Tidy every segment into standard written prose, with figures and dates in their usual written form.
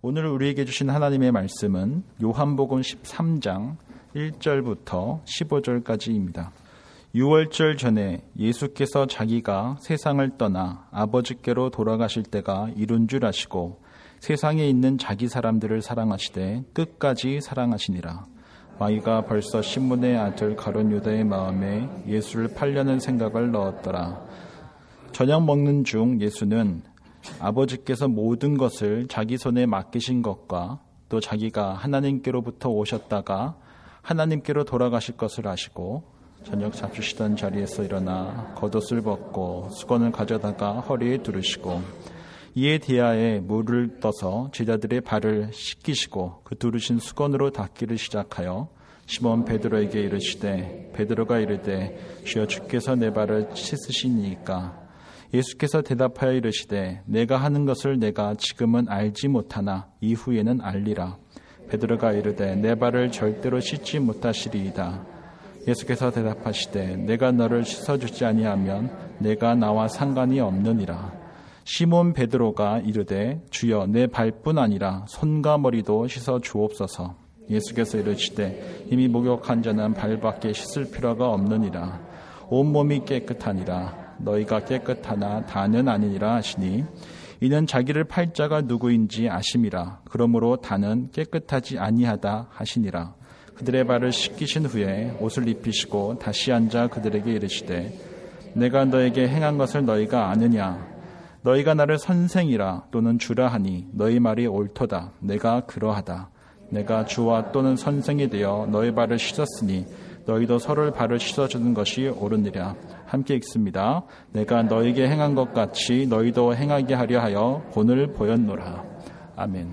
오늘 우리에게 주신 하나님의 말씀은 요한복음 13장 1절부터 15절까지입니다. 유월절 전에 예수께서 자기가 세상을 떠나 아버지께로 돌아가실 때가 이룬 줄 아시고 세상에 있는 자기 사람들을 사랑하시되 끝까지 사랑하시니라. 마귀가 벌써 시몬의 아들 가룟 유다의 마음에 예수를 팔려는 생각을 넣었더라. 저녁 먹는 중 예수는 아버지께서 모든 것을 자기 손에 맡기신 것과 또 자기가 하나님께로부터 오셨다가 하나님께로 돌아가실 것을 아시고 저녁 잡수시던 자리에서 일어나 겉옷을 벗고 수건을 가져다가 허리에 두르시고 이에 대하에 물을 떠서 제자들의 발을 씻기시고 그 두르신 수건으로 닦기를 시작하여 시몬 베드로에게 이르시되 베드로가 이르되 주여 주께서 내 발을 씻으시니까 예수께서 대답하여 이르시되 내가 하는 것을 내가 지금은 알지 못하나 이후에는 알리라. 베드로가 이르되 내 발을 절대로 씻지 못하시리이다. 예수께서 대답하시되 내가 너를 씻어주지 아니하면 내가 나와 상관이 없느니라. 시몬 베드로가 이르되 주여 내 발뿐 아니라 손과 머리도 씻어 주옵소서. 예수께서 이르시되 이미 목욕한 자는 발밖에 씻을 필요가 없느니라. 온몸이 깨끗하니라. 너희가 깨끗하나 다는 아니니라 하시니 이는 자기를 팔 자가 누구인지 아심이라. 그러므로 다는 깨끗하지 아니하다 하시니라. 그들의 발을 씻기신 후에 옷을 입히시고 다시 앉아 그들에게 이르시되 내가 너에게 행한 것을 너희가 아느냐. 너희가 나를 선생이라 또는 주라 하니 너희 말이 옳도다. 내가 그러하다. 내가 주와 또는 선생이 되어 너희 발을 씻었으니 너희도 서로의 발을 씻어주는 것이 옳으니라. 함께 읽습니다. 내가 너희에게 행한 것 같이 너희도 행하게 하려 하여 본을 보였노라. 아멘.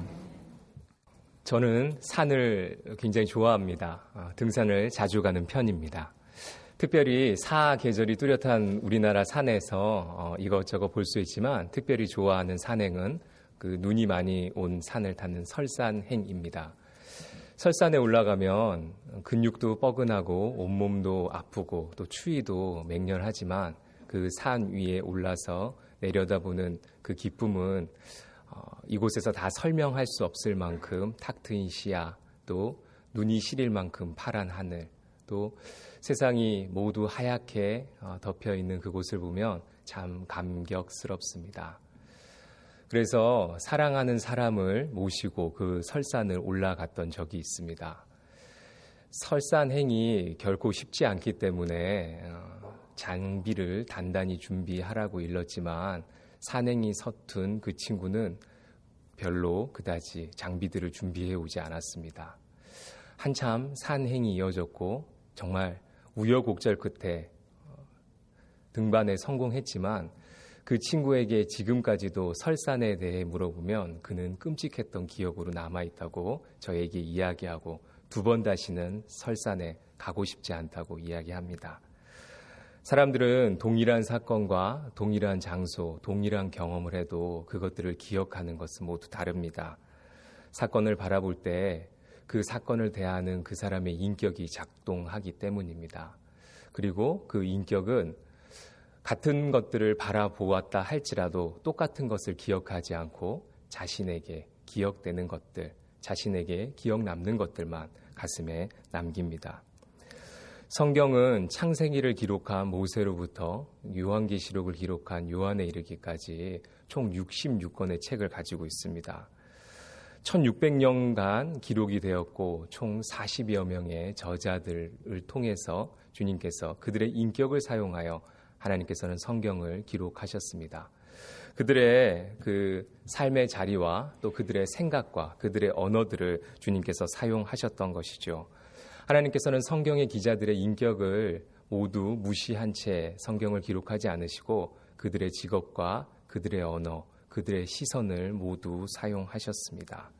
저는 산을 굉장히 좋아합니다. 등산을 자주 가는 편입니다. 특별히 사계절이 뚜렷한 우리나라 산에서 이것저것 볼 수 있지만 특별히 좋아하는 산행은 그 눈이 많이 온 산을 타는 설산행입니다. 설산에 올라가면 근육도 뻐근하고 온몸도 아프고 또 추위도 맹렬하지만 그 산 위에 올라서 내려다보는 그 기쁨은 이곳에서 다 설명할 수 없을 만큼 탁 트인 시야, 또 눈이 시릴 만큼 파란 하늘, 또 세상이 모두 하얗게 덮여 있는 그곳을 보면 참 감격스럽습니다. 그래서 사랑하는 사람을 모시고 그 설산을 올라갔던 적이 있습니다. 설산행이 결코 쉽지 않기 때문에 장비를 단단히 준비하라고 일렀지만 산행이 서툰 그 친구는 별로 그다지 장비들을 준비해 오지 않았습니다. 한참 산행이 이어졌고 정말 우여곡절 끝에 등반에 성공했지만 그 친구에게 지금까지도 설산에 대해 물어보면 그는 끔찍했던 기억으로 남아있다고 저에게 이야기하고 두 번 다시는 설산에 가고 싶지 않다고 이야기합니다. 사람들은 동일한 사건과 동일한 장소, 동일한 경험을 해도 그것들을 기억하는 것은 모두 다릅니다. 사건을 바라볼 때 그 사건을 대하는 그 사람의 인격이 작동하기 때문입니다. 그리고 그 인격은 같은 것들을 바라보았다 할지라도 똑같은 것을 기억하지 않고 자신에게 기억되는 것들, 자신에게 기억 남는 것들만 가슴에 남깁니다. 성경은 창세기를 기록한 모세로부터 요한계시록을 기록한 요한에 이르기까지 총 66권의 책을 가지고 있습니다. 1600년간 기록이 되었고 총 40여 명의 저자들을 통해서 주님께서 그들의 인격을 사용하여 하나님께서는 성경을 기록하셨습니다. 그들의 그 삶의 자리와 또 그들의 생각과 그들의 언어들을 주님께서 사용하셨던 것이죠. 하나님께서는 성경의 기자들의 인격을 모두 무시한 채 성경을 기록하지 않으시고 그들의 직업과 그들의 언어, 그들의 시선을 모두 사용하셨습니다.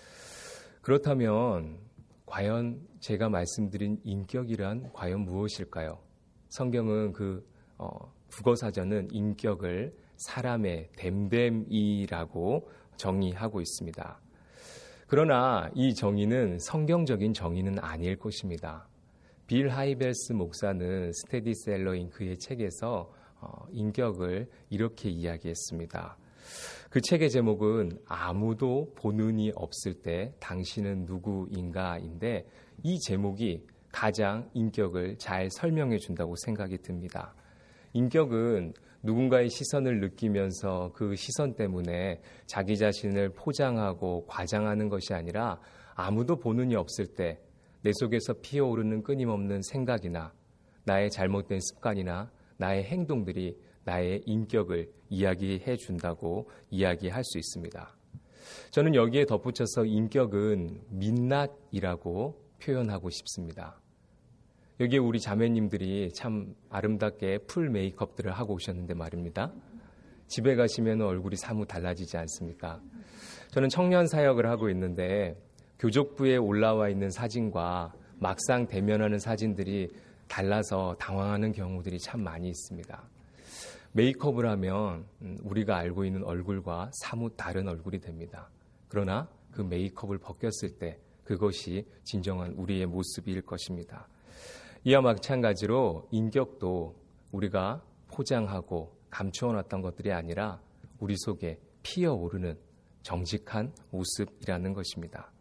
그렇다면 과연 제가 말씀드린 인격이란 과연 무엇일까요? 성경은 국어사전은 인격을 사람의 됨됨이라고 정의하고 있습니다. 그러나 이 정의는 성경적인 정의는 아닐 것입니다. 빌 하이벨스 목사는 스테디셀러인 그의 책에서 인격을 이렇게 이야기했습니다. 그 책의 제목은 아무도 보는 이 없을 때 당신은 누구인가인데 이 제목이 가장 인격을 잘 설명해 준다고 생각이 듭니다. 인격은 누군가의 시선을 느끼면서 그 시선 때문에 자기 자신을 포장하고 과장하는 것이 아니라 아무도 보는 이 없을 때 내 속에서 피어오르는 끊임없는 생각이나 나의 잘못된 습관이나 나의 행동들이 나의 인격을 이야기해 준다고 이야기할 수 있습니다. 저는 여기에 덧붙여서 인격은 민낯이라고 표현하고 싶습니다. 여기에 우리 자매님들이 참 아름답게 풀 메이크업들을 하고 오셨는데 말입니다. 집에 가시면 얼굴이 사뭇 달라지지 않습니까? 저는 청년 사역을 하고 있는데 교족부에 올라와 있는 사진과 막상 대면하는 사진들이 달라서 당황하는 경우들이 참 많이 있습니다. 메이크업을 하면 우리가 알고 있는 얼굴과 사뭇 다른 얼굴이 됩니다. 그러나 그 메이크업을 벗겼을 때 그것이 진정한 우리의 모습일 것입니다. 이와 마찬가지로 인격도 우리가 포장하고 감추어놨던 것들이 아니라 우리 속에 피어오르는 정직한 모습이라는 것입니다.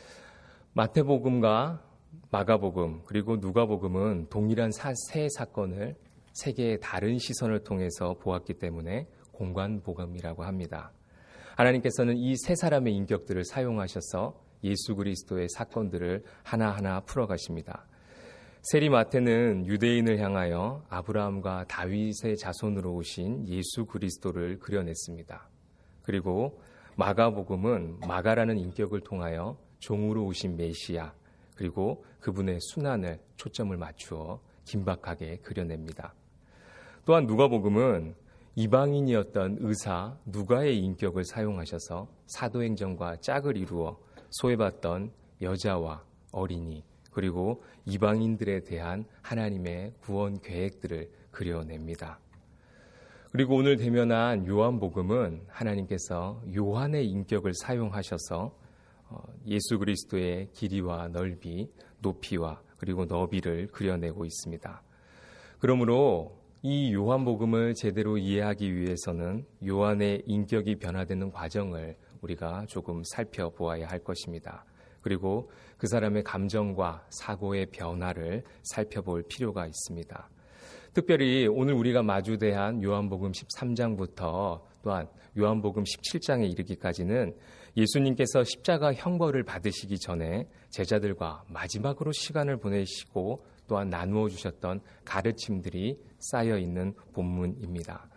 마태복음과 마가복음 그리고 누가복음은 동일한 세 사건을 세 개의 다른 시선을 통해서 보았기 때문에 공관복음이라고 합니다. 하나님께서는 이 세 사람의 인격들을 사용하셔서 예수 그리스도의 사건들을 하나하나 풀어가십니다. 세리 마태는 유대인을 향하여 아브라함과 다윗의 자손으로 오신 예수 그리스도를 그려냈습니다. 그리고 마가복음은 마가라는 인격을 통하여 종으로 오신 메시아 그리고 그분의 순환을 초점을 맞추어 긴박하게 그려냅니다. 또한 누가복음은 이방인이었던 의사 누가의 인격을 사용하셔서 사도행전과 짝을 이루어 소외받던 여자와 어린이 그리고 이방인들에 대한 하나님의 구원 계획들을 그려냅니다. 그리고 오늘 대면한 요한복음은 하나님께서 요한의 인격을 사용하셔서 예수 그리스도의 길이와 넓이, 높이와 그리고 너비를 그려내고 있습니다. 그러므로 이 요한복음을 제대로 이해하기 위해서는 요한의 인격이 변화되는 과정을 우리가 조금 살펴보아야 할 것입니다. 그리고 그 사람의 감정과 사고의 변화를 살펴볼 필요가 있습니다. 특별히 오늘 우리가 마주대한 요한복음 13장부터 또한 요한복음 17장에 이르기까지는 예수님께서 십자가 형벌을 받으시기 전에 제자들과 마지막으로 시간을 보내시고 또한 나누어 주셨던 가르침들이 쌓여 있는 본문입니다.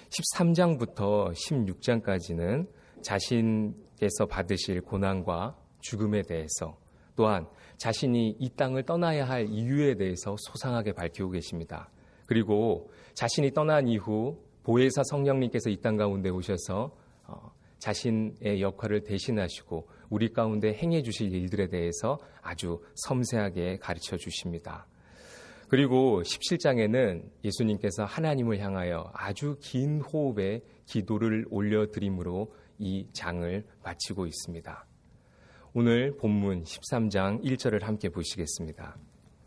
13장부터 16장까지는 자신께서 받으실 고난과 죽음에 대해서 또한 자신이 이 땅을 떠나야 할 이유에 대해서 소상하게 밝히고 계십니다. 그리고 자신이 떠난 이후 보혜사 성령님께서 이 땅 가운데 오셔서 자신의 역할을 대신하시고 우리 가운데 행해 주실 일들에 대해서 아주 섬세하게 가르쳐 주십니다. 그리고 17장에는 예수님께서 하나님을 향하여 아주 긴 호흡의 기도를 올려드림으로 이 장을 마치고 있습니다. 오늘 본문 13장 1절을 함께 보시겠습니다.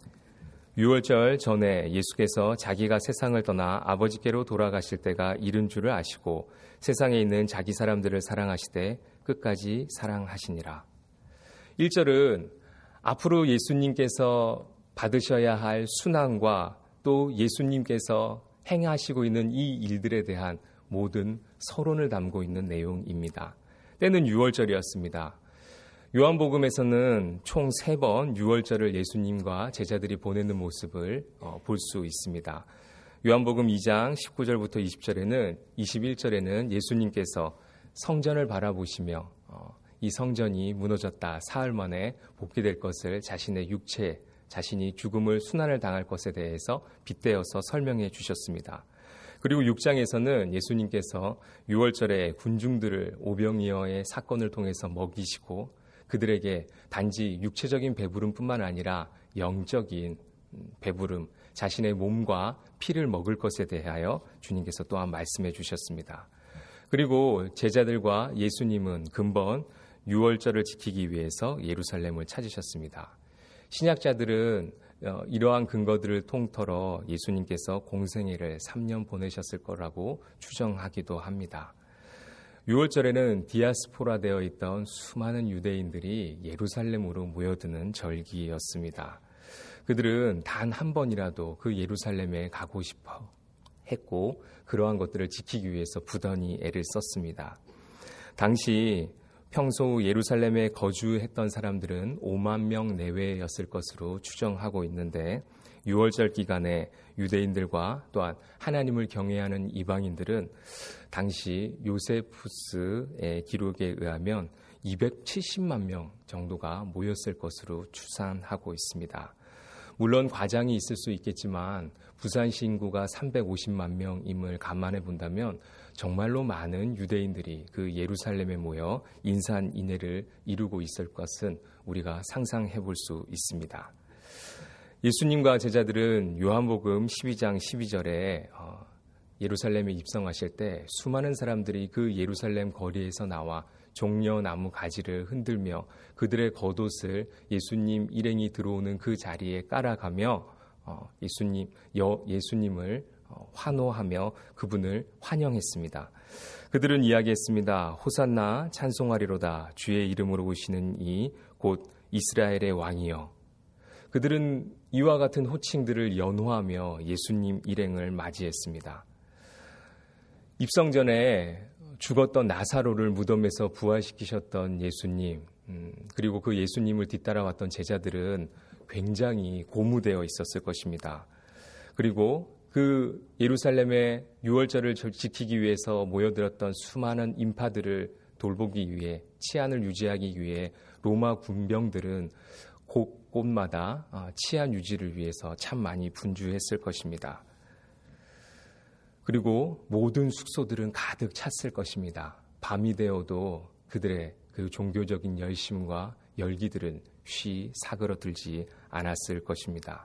유월절 전에 예수께서 자기가 세상을 떠나 아버지께로 돌아가실 때가 이른 줄을 아시고 세상에 있는 자기 사람들을 사랑하시되 끝까지 사랑하시니라. 1절은 앞으로 예수님께서 받으셔야 할 순환과 또 예수님께서 행하시고 있는 이 일들에 대한 모든 서론을 담고 있는 내용입니다. 때는 유월절이었습니다. 요한복음에서는 총 3번 유월절을 예수님과 제자들이 보내는 모습을 볼 수 있습니다. 요한복음 2장 19절부터 20절에는 21절에는 예수님께서 성전을 바라보시며 이 성전이 무너졌다 사흘 만에 복귀될 것을 자신의 육체, 자신이 죽음을 순환을 당할 것에 대해서 빗대어서 설명해 주셨습니다. 그리고 6장에서는 예수님께서 유월절에 군중들을 오병이어의 사건을 통해서 먹이시고 그들에게 단지 육체적인 배부름뿐만 아니라 영적인 배부름, 자신의 몸과 피를 먹을 것에 대하여 주님께서 또한 말씀해 주셨습니다. 그리고 제자들과 예수님은 근본 유월절을 지키기 위해서 예루살렘을 찾으셨습니다. 신약자들은 이러한 근거들을 통틀어 예수님께서 공생애를 3년 보내셨을 거라고 추정하기도 합니다. 6월절에는 디아스포라 되어 있던 수많은 유대인들이 예루살렘으로 모여드는 절기였습니다. 그들은 단 한 번이라도 그 예루살렘에 가고 싶어 했고 그러한 것들을 지키기 위해서 부단히 애를 썼습니다. 당시 평소 예루살렘에 거주했던 사람들은 5만 명 내외였을 것으로 추정하고 있는데 6월절 기간에 유대인들과 또한 하나님을 경외하는 이방인들은 당시 요세푸스의 기록에 의하면 270만 명 정도가 모였을 것으로 추산하고 있습니다. 물론 과장이 있을 수 있겠지만 부산시 인구가 350만 명임을 감안해 본다면 정말로 많은 유대인들이 그 예루살렘에 모여 인산인해를 이루고 있을 것은 우리가 상상해 볼 수 있습니다. 예수님과 제자들은 요한복음 12장 12절에 예루살렘에 입성하실 때 수많은 사람들이 그 예루살렘 거리에서 나와 종려나무 가지를 흔들며 그들의 겉옷을 예수님 일행이 들어오는 그 자리에 깔아가며 예수님을 환호하며 그분을 환영했습니다. 그들은 이야기했습니다. 호산나 찬송하리로다. 주의 이름으로 오시는 이 곧 이스라엘의 왕이여. 그들은 이와 같은 호칭들을 연호하며 예수님 일행을 맞이했습니다. 입성 전에 죽었던 나사로를 무덤에서 부활시키셨던 예수님, 그리고 그 예수님을 뒤따라왔던 제자들은 굉장히 고무되어 있었을 것입니다. 그리고 그 예루살렘의 6월절을 지키기 위해서 모여들었던 수많은 인파들을 돌보기 위해, 치안을 유지하기 위해 로마 군병들은 곳곳마다 치안 유지를 위해서 참 많이 분주했을 것입니다. 그리고 모든 숙소들은 가득 찼을 것입니다. 밤이 되어도 그들의 그 종교적인 열심과 열기들은 쉬 사그러들지 않았을 것입니다.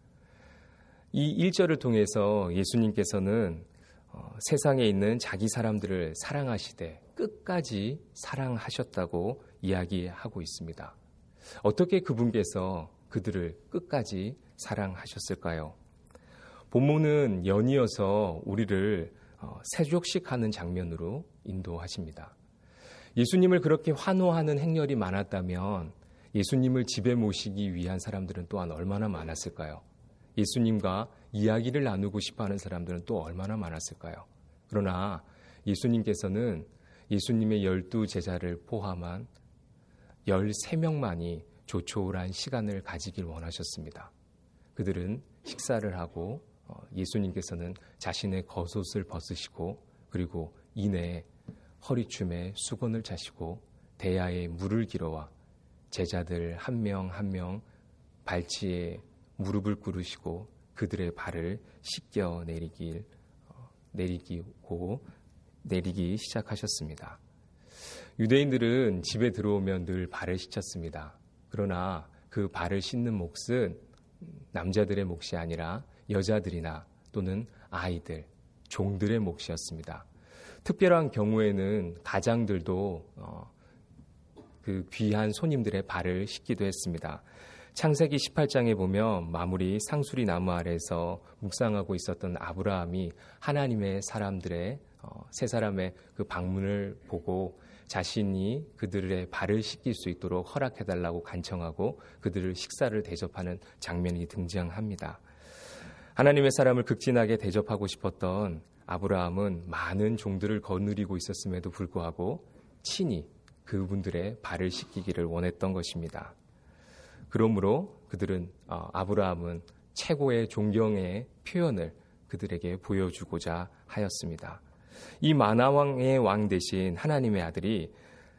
이 1절을 통해서 예수님께서는 세상에 있는 자기 사람들을 사랑하시되 끝까지 사랑하셨다고 이야기하고 있습니다. 어떻게 그분께서 그들을 끝까지 사랑하셨을까요? 본문은 연이어서 우리를 세족식하는 장면으로 인도하십니다. 예수님을 그렇게 환호하는 행렬이 많았다면 예수님을 집에 모시기 위한 사람들은 또한 얼마나 많았을까요? 예수님과 이야기를 나누고 싶어하는 사람들은 또 얼마나 많았을까요? 그러나 예수님께서는 예수님의 12제자를 포함한 13명만이 조촐한 시간을 가지길 원하셨습니다. 그들은 식사를 하고 예수님께서는 자신의 겉옷을 벗으시고 그리고 이내에 허리춤에 수건을 차시고 대야에 물을 길어와 제자들 한 명 한 명 발치에 무릎을 꿇으시고 그들의 발을 씻겨 내리기 시작하셨습니다. 유대인들은 집에 들어오면 늘 발을 씻었습니다. 그러나 그 발을 씻는 몫은 남자들의 몫이 아니라 여자들이나 또는 아이들, 종들의 몫이었습니다. 특별한 경우에는 가장들도 그 귀한 손님들의 발을 씻기도 했습니다. 창세기 18장에 보면 마무리 상수리 나무 아래에서 묵상하고 있었던 아브라함이 하나님의 사람들의 세 사람의 그 방문을 보고 자신이 그들의 발을 씻길 수 있도록 허락해달라고 간청하고 그들을 식사를 대접하는 장면이 등장합니다. 하나님의 사람을 극진하게 대접하고 싶었던 아브라함은 많은 종들을 거느리고 있었음에도 불구하고 친히 그분들의 발을 씻기기를 원했던 것입니다. 그러므로 아브라함은 최고의 존경의 표현을 그들에게 보여주고자 하였습니다. 이 만화왕의 왕 대신 하나님의 아들이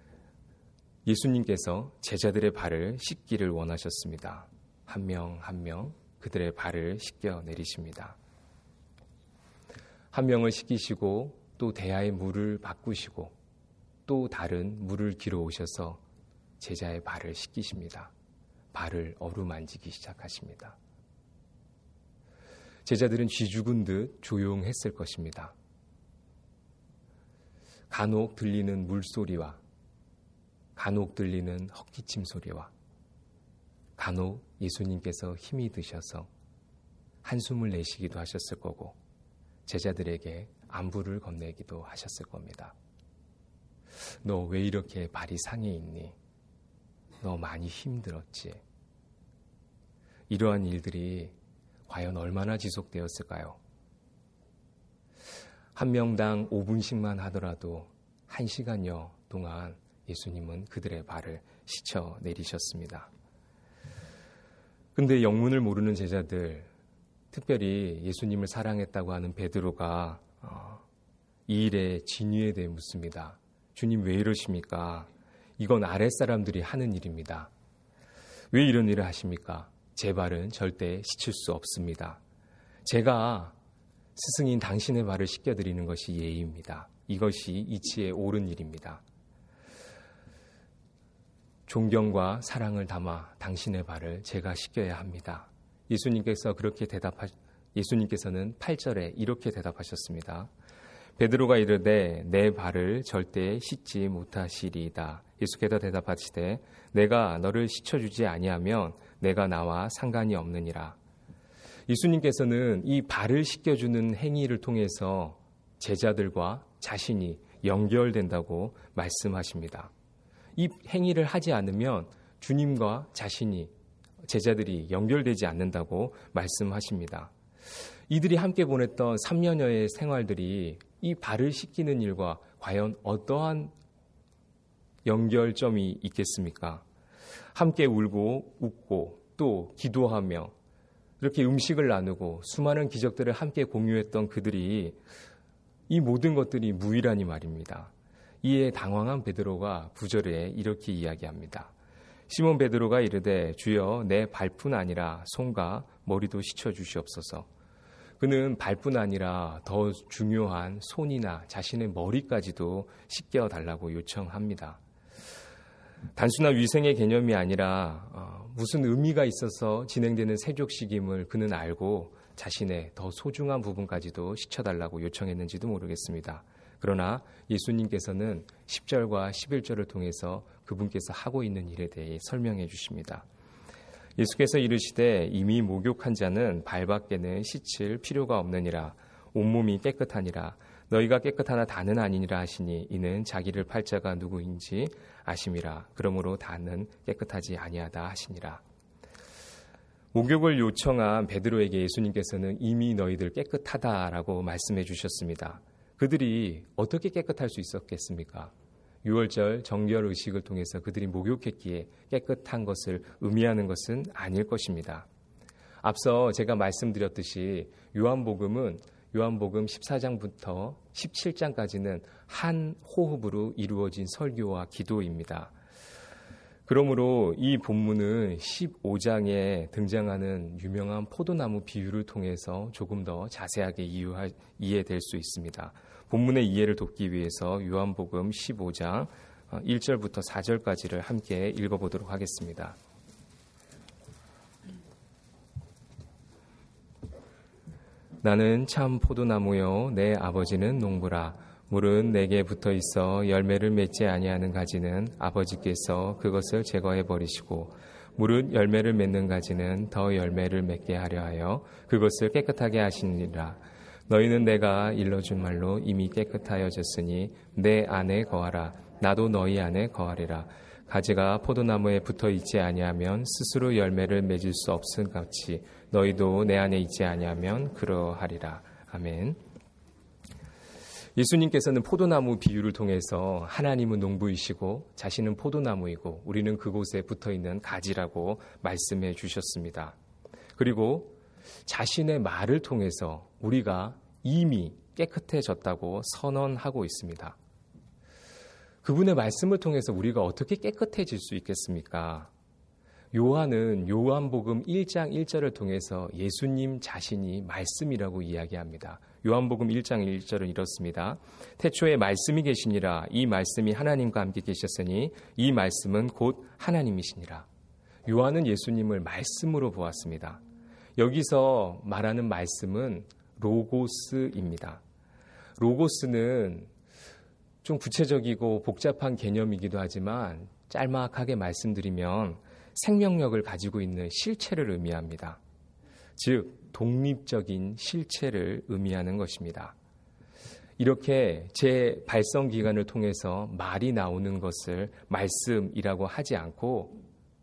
예수님께서 제자들의 발을 씻기를 원하셨습니다. 한 명 한 명 그들의 발을 씻겨 내리십니다. 한 명을 씻기시고 또 대야에 물을 바꾸시고 또 다른 물을 길어 오셔서 제자의 발을 씻기십니다. 발을 어루만지기 시작하십니다. 제자들은 쥐 죽은 듯 조용했을 것입니다. 간혹 들리는 물소리와 간혹 들리는 헛기침 소리와 간혹 예수님께서 힘이 드셔서 한숨을 내쉬기도 하셨을 거고 제자들에게 안부를 건네기도 하셨을 겁니다. 너 왜 이렇게 발이 상해 있니? 너 많이 힘들었지? 이러한 일들이 과연 얼마나 지속되었을까요? 한 명당 5분씩만 하더라도 1시간여 동안 예수님은 그들의 발을 씻어 내리셨습니다. 근데 영문을 모르는 제자들, 특별히 예수님을 사랑했다고 하는 베드로가 이 일에 진위에 대해 묻습니다. 주님 왜 이러십니까? 이건 아랫사람들이 하는 일입니다. 왜 이런 일을 하십니까? 제 발은 절대 씻을 수 없습니다. 제가 스승인 당신의 발을 씻겨드리는 것이 예의입니다. 이것이 이치에 옳은 일입니다. 존경과 사랑을 담아 당신의 발을 제가 씻겨야 합니다. 예수님께서는 8절에 이렇게 대답하셨습니다. 베드로가 이르되 내 발을 절대 씻지 못하시리이다. 예수께서 대답하시되 내가 너를 씻어주지 아니하면 내가 나와 상관이 없느니라. 예수님께서는 이 발을 씻겨주는 행위를 통해서 제자들과 자신이 연결된다고 말씀하십니다. 이 행위를 하지 않으면 주님과 제자들이 연결되지 않는다고 말씀하십니다. 이들이 함께 보냈던 3년여의 생활들이 이 발을 씻기는 일과 과연 어떠한 연결점이 있겠습니까? 함께 울고 웃고 또 기도하며 이렇게 음식을 나누고 수많은 기적들을 함께 공유했던 그들이 이 모든 것들이 무의라니 말입니다. 이에 당황한 베드로가 9절에 이렇게 이야기합니다. 시몬 베드로가 이르되 주여 내 발뿐 아니라 손과 머리도 씻어 주시옵소서. 그는 발뿐 아니라 더 중요한 손이나 자신의 머리까지도 씻겨달라고 요청합니다. 단순한 위생의 개념이 아니라 무슨 의미가 있어서 진행되는 세족식임을 그는 알고 자신의 더 소중한 부분까지도 씻어달라고 요청했는지도 모르겠습니다. 그러나 예수님께서는 10절과 11절을 통해서 그분께서 하고 있는 일에 대해 설명해 주십니다. 예수께서 이르시되 이미 목욕한 자는 발밖에는 씻을 필요가 없느니라. 온몸이 깨끗하니라. 너희가 깨끗하나 다는 아니니라 하시니 이는 자기를 팔 자가 누구인지 아심이라. 그러므로 다는 깨끗하지 아니하다 하시니라. 목욕을 요청한 베드로에게 예수님께서는 이미 너희들 깨끗하다라고 말씀해 주셨습니다. 그들이 어떻게 깨끗할 수 있었겠습니까? 6월절 정결 의식을 통해서 그들이 목욕했기에 깨끗한 것을 의미하는 것은 아닐 것입니다. 앞서 제가 말씀드렸듯이 요한복음 14장부터 17장까지는 한 호흡으로 이루어진 설교와 기도입니다. 그러므로 이 본문은 15장에 등장하는 유명한 포도나무 비유를 통해서 조금 더 자세하게 이해될 수 있습니다. 본문의 이해를 돕기 위해서 요한복음 15장 1절부터 4절까지를 함께 읽어보도록 하겠습니다. 나는 참 포도나무요 내 아버지는 농부라. 물은 내게 붙어 있어 열매를 맺지 아니하는 가지는 아버지께서 그것을 제거해 버리시고 물은 열매를 맺는 가지는 더 열매를 맺게 하려 하여 그것을 깨끗하게 하시니라. 너희는 내가 일러준 말로 이미 깨끗하여졌으니 내 안에 거하라. 나도 너희 안에 거하리라. 가지가 포도나무에 붙어 있지 아니하면 스스로 열매를 맺을 수 없음 같이 너희도 내 안에 있지 아니하면 그러하리라. 아멘. 예수님께서는 포도나무 비유를 통해서 하나님은 농부이시고 자신은 포도나무이고 우리는 그곳에 붙어있는 가지라고 말씀해 주셨습니다. 그리고 자신의 말을 통해서 우리가 이미 깨끗해졌다고 선언하고 있습니다. 그분의 말씀을 통해서 우리가 어떻게 깨끗해질 수 있겠습니까? 요한은 요한복음 1장 1절을 통해서 예수님 자신이 말씀이라고 이야기합니다. 요한복음 1장 1절은 이렇습니다. 태초에 말씀이 계시니라. 이 말씀이 하나님과 함께 계셨으니 이 말씀은 곧 하나님이시니라. 요한은 예수님을 말씀으로 보았습니다. 여기서 말하는 말씀은 로고스입니다. 로고스는 좀 구체적이고 복잡한 개념이기도 하지만 짤막하게 말씀드리면 생명력을 가지고 있는 실체를 의미합니다. 즉 독립적인 실체를 의미하는 것입니다. 이렇게 제 발성 기관을 통해서 말이 나오는 것을 말씀이라고 하지 않고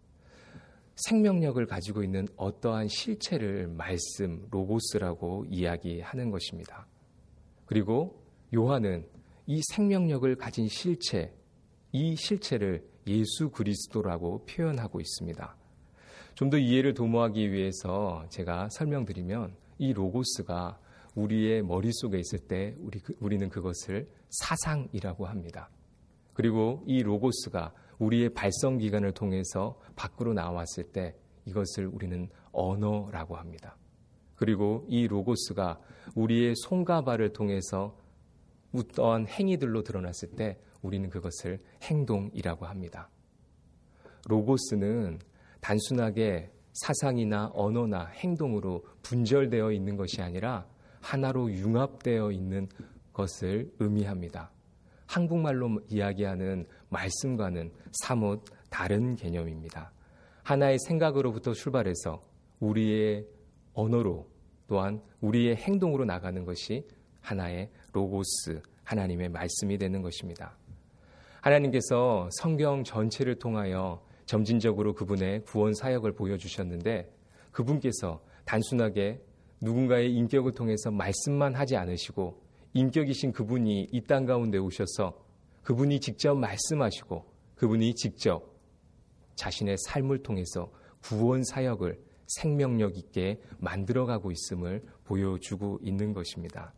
생명력을 가지고 있는 어떠한 실체를 말씀, 로고스라고 이야기하는 것입니다. 그리고 요한은 이 생명력을 가진 실체, 이 실체를 예수 그리스도라고 표현하고 있습니다. 좀 더 이해를 도모하기 위해서 제가 설명드리면 이 로고스가 우리의 머릿속에 있을 때 우리는 그것을 사상이라고 합니다. 그리고 이 로고스가 우리의 발성기관을 통해서 밖으로 나왔을 때 이것을 우리는 언어라고 합니다. 그리고 이 로고스가 우리의 손과 발을 통해서 어떠한 행위들로 드러났을 때 우리는 그것을 행동이라고 합니다. 로고스는 단순하게 사상이나 언어나 행동으로 분절되어 있는 것이 아니라 하나로 융합되어 있는 것을 의미합니다. 한국말로 이야기하는 말씀과는 사뭇 다른 개념입니다. 하나의 생각으로부터 출발해서 우리의 언어로 또한 우리의 행동으로 나가는 것이 하나의 로고스, 하나님의 말씀이 되는 것입니다. 하나님께서 성경 전체를 통하여 점진적으로 그분의 구원 사역을 보여주셨는데 그분께서 단순하게 누군가의 인격을 통해서 말씀만 하지 않으시고 인격이신 그분이 이 땅 가운데 오셔서 그분이 직접 말씀하시고 그분이 직접 자신의 삶을 통해서 구원 사역을 생명력 있게 만들어가고 있음을 보여주고 있는 것입니다.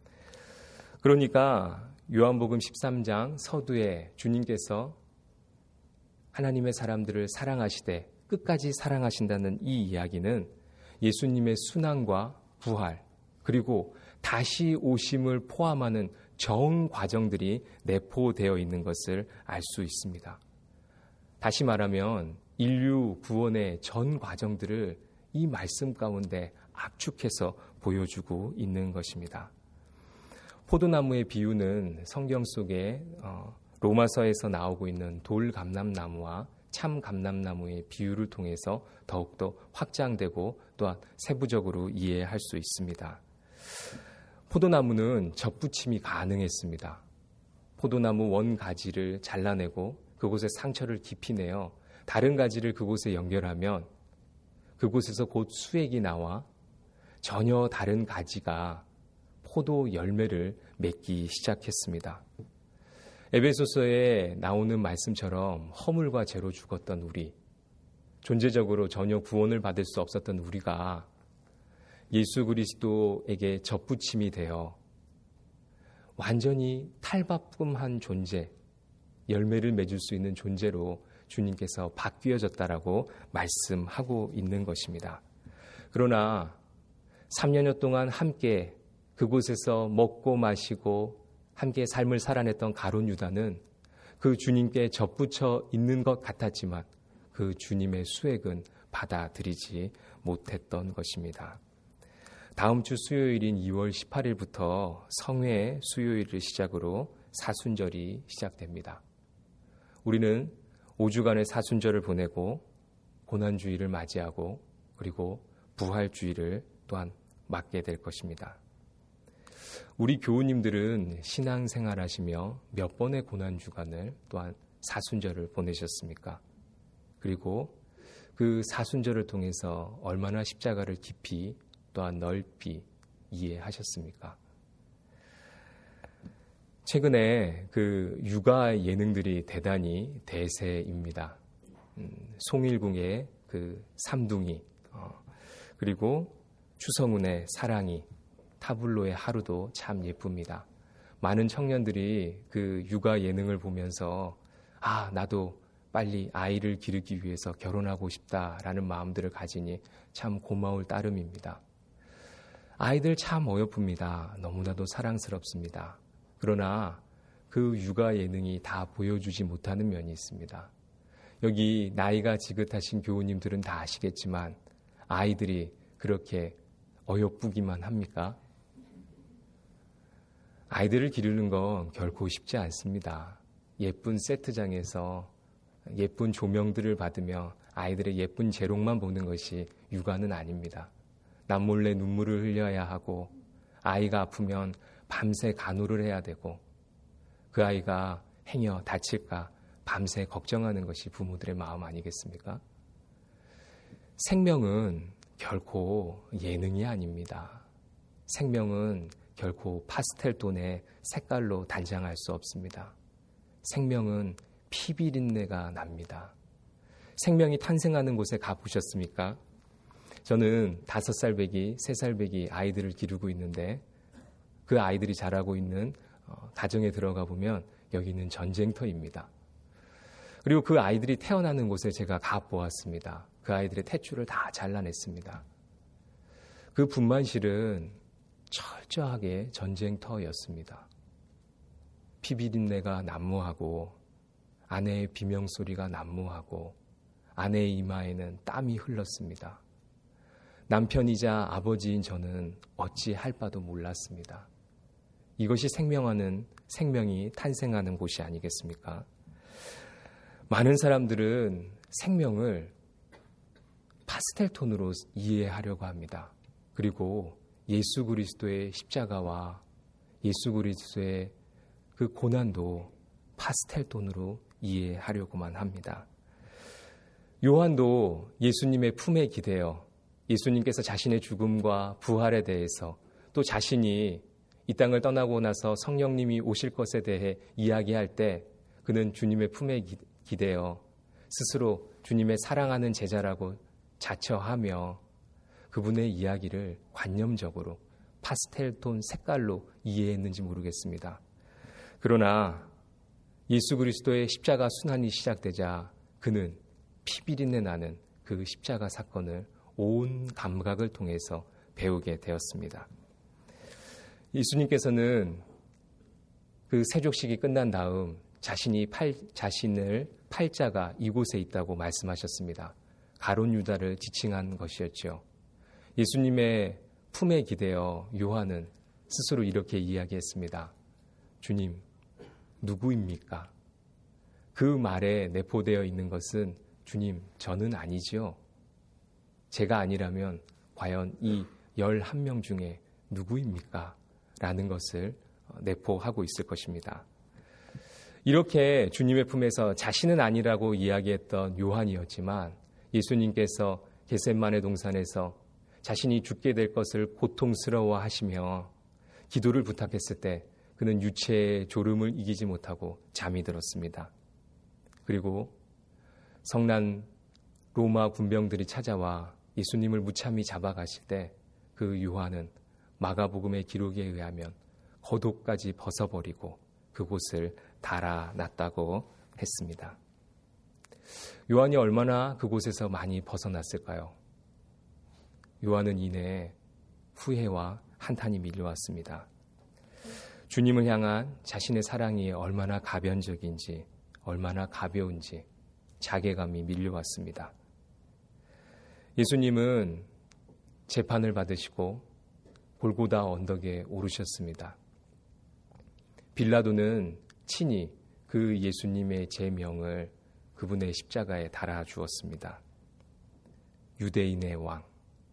그러니까 요한복음 13장 서두에 주님께서 하나님의 사람들을 사랑하시되 끝까지 사랑하신다는 이 이야기는 예수님의 순환과 부활 그리고 다시 오심을 포함하는 전 과정들이 내포되어 있는 것을 알 수 있습니다. 다시 말하면 인류 구원의 전 과정들을 이 말씀 가운데 압축해서 보여주고 있는 것입니다. 포도나무의 비유는 성경 속에 로마서에서 나오고 있는 돌감람나무와 참감람나무의 비유를 통해서 더욱더 확장되고 또한 세부적으로 이해할 수 있습니다. 포도나무는 접붙임이 가능했습니다. 포도나무 원 가지를 잘라내고 그곳에 상처를 깊이 내어 다른 가지를 그곳에 연결하면 그곳에서 곧 수액이 나와 전혀 다른 가지가 포도 열매를 맺기 시작했습니다. 에베소서에 나오는 말씀처럼 허물과 죄로 죽었던 우리, 존재적으로 전혀 구원을 받을 수 없었던 우리가 예수 그리스도에게 접붙임이 되어 완전히 탈바꿈한 존재, 열매를 맺을 수 있는 존재로 주님께서 바뀌어졌다라고 말씀하고 있는 것입니다. 그러나 3년여 동안 함께 그곳에서 먹고 마시고 함께 삶을 살아냈던 가룟 유다는 그 주님께 접붙여 있는 것 같았지만 그 주님의 수액은 받아들이지 못했던 것입니다. 다음 주 수요일인 2월 18일부터 성회 수요일을 시작으로 사순절이 시작됩니다. 우리는 5주간의 사순절을 보내고 고난주일을 맞이하고 그리고 부활주일을 또한 맞게 될 것입니다. 우리 교우님들은 신앙생활하시며 몇 번의 고난주간을 또한 사순절을 보내셨습니까? 그리고 그 사순절을 통해서 얼마나 십자가를 깊이 또한 넓이 이해하셨습니까? 최근에 그 육아 예능들이 대단히 대세입니다. 송일궁의 그 삼둥이, 그리고 추성훈의 사랑이, 타블로의 하루도 참 예쁩니다. 많은 청년들이 그 육아 예능을 보면서 나도 빨리 아이를 기르기 위해서 결혼하고 싶다라는 마음들을 가지니 참 고마울 따름입니다. 아이들 참 어여쁩니다. 너무나도 사랑스럽습니다. 그러나 그 육아 예능이 다 보여주지 못하는 면이 있습니다. 여기 나이가 지긋하신 교우님들은 다 아시겠지만 아이들이 그렇게 어여쁘기만 합니까? 아이들을 기르는 건 결코 쉽지 않습니다. 예쁜 세트장에서 예쁜 조명들을 받으며 아이들의 예쁜 재롱만 보는 것이 육아는 아닙니다. 남몰래 눈물을 흘려야 하고 아이가 아프면 밤새 간호를 해야 되고 그 아이가 행여 다칠까 밤새 걱정하는 것이 부모들의 마음 아니겠습니까? 생명은 결코 예능이 아닙니다. 생명은 결코 파스텔톤의 색깔로 단장할 수 없습니다. 생명은 피비린내가 납니다. 생명이 탄생하는 곳에 가보셨습니까? 저는 5살 배기, 3살 배기 아이들을 기르고 있는데 그 아이들이 자라고 있는 가정에 들어가 보면 여기는 전쟁터입니다. 그리고 그 아이들이 태어나는 곳에 제가 가보았습니다. 그 아이들의 탯줄을 다 잘라냈습니다. 그 분만실은 철저하게 전쟁터였습니다. 피비린내가 난무하고 아내의 비명소리가 난무하고 아내의 이마에는 땀이 흘렀습니다. 남편이자 아버지인 저는 어찌할 바도 몰랐습니다. 이것이 생명이 탄생하는 곳이 아니겠습니까? 많은 사람들은 생명을 파스텔톤으로 이해하려고 합니다. 그리고 예수 그리스도의 십자가와 예수 그리스도의 그 고난도 파스텔톤으로 이해하려고만 합니다. 요한도 예수님의 품에 기대어 예수님께서 자신의 죽음과 부활에 대해서 또 자신이 이 땅을 떠나고 나서 성령님이 오실 것에 대해 이야기할 때 그는 주님의 품에 기대어 스스로 주님의 사랑하는 제자라고 자처하며 그분의 이야기를 관념적으로 파스텔톤 색깔로 이해했는지 모르겠습니다. 그러나 예수 그리스도의 십자가 순환이 시작되자 그는 피비린내 나는 그 십자가 사건을 온 감각을 통해서 배우게 되었습니다. 예수님께서는 그 세족식이 끝난 다음 자신을 팔자가 이곳에 있다고 말씀하셨습니다. 가룟 유다를 지칭한 것이었죠. 예수님의 품에 기대어 요한은 스스로 이렇게 이야기했습니다. 주님, 누구입니까? 그 말에 내포되어 있는 것은 주님, 저는 아니지요. 제가 아니라면 과연 이 11명 중에 누구입니까? 라는 것을 내포하고 있을 것입니다. 이렇게 주님의 품에서 자신은 아니라고 이야기했던 요한이었지만 예수님께서 겟세마네 동산에서 자신이 죽게 될 것을 고통스러워하시며 기도를 부탁했을 때 그는 유체의 졸음을 이기지 못하고 잠이 들었습니다. 그리고 성난 로마 군병들이 찾아와 예수님을 무참히 잡아가실 때 그 요한은 마가복음의 기록에 의하면 겉옷까지 벗어버리고 그곳을 달아났다고 했습니다. 요한이 얼마나 그곳에서 많이 벗어났을까요? 요한은 이내 후회와 한탄이 밀려왔습니다. 주님을 향한 자신의 사랑이 얼마나 가변적인지, 얼마나 가벼운지 자괴감이 밀려왔습니다. 예수님은 재판을 받으시고 골고다 언덕에 오르셨습니다. 빌라도는 친히 그 예수님의 제명을 그분의 십자가에 달아주었습니다. 유대인의 왕.